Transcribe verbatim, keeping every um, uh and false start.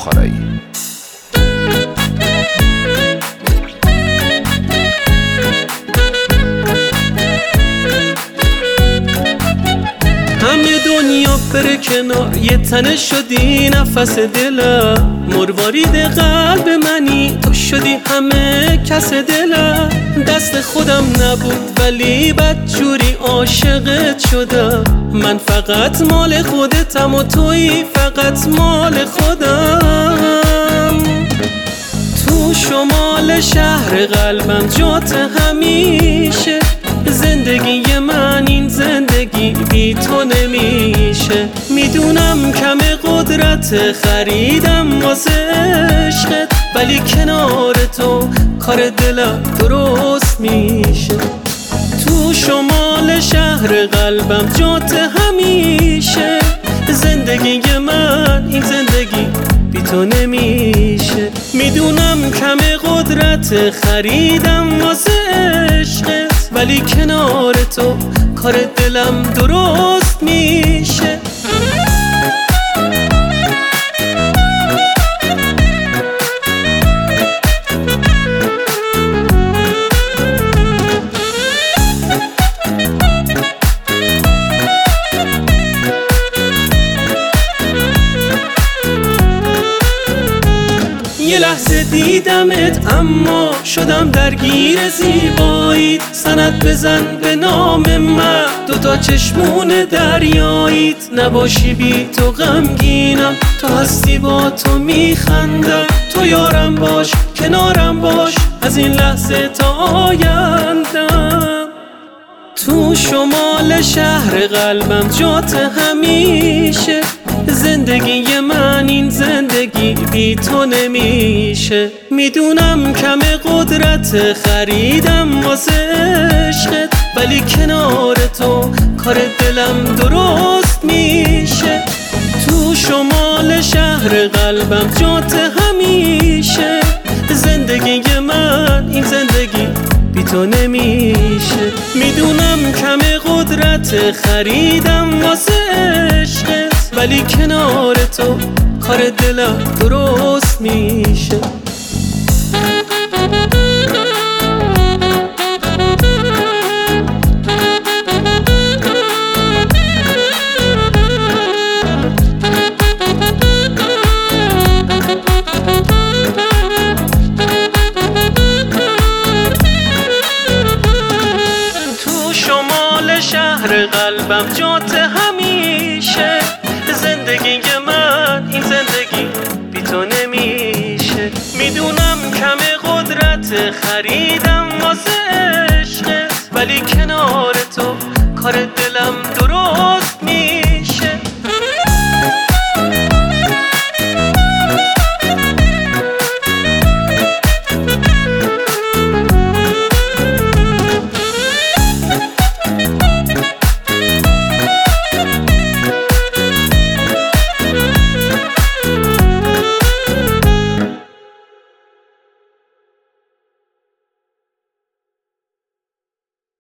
بخارایی. همه دنیا بره کنار، یه تنه شدی نفس دلم، مروارید قلب منی، تو شدی همه کس دلم. دست خودم نبود ولی بدجوری عاشقت شدم، من فقط مال خودتم و تویی فقط مال خودم. تو شمال شهر قلبم جات همیشه، زندگی من این زندگی بی تو نمیشه. میدونم کم قدرت خریدم واسه عشقت، ولی کنار تو کار دلم درست میشه. تو شمال شهر قلبم جات همیشه، زندگی من این زندگی بی تو نمیشه. میدونم کم قدرت خریدم واسه عشقت، ولی کنار تو کار دلم درست میشه. یه لحظه دیدمت اما شدم درگیر زیباییت، سند بزن به نام من، دوتا چشمون دریاییت. نباشی بی تو غمگینم، تو هستی با تو میخندم. تو یارم باش کنارم باش از این لحظه تا آیندم. تو شمال شهر قلبم جات همیشه، زندگی من این زندگی بی تو نمیشه. میدونم کم قدرت خریدم واسه عشقت، ولی کنار تو کار دلم درست میشه. تو شمال شهر قلبم جات همیشه، زندگی من این زندگی بی تو نمیشه. میدونم کم قدرت خریدم واسه عشقت، ولی کنار تو کار دلم درست میشه.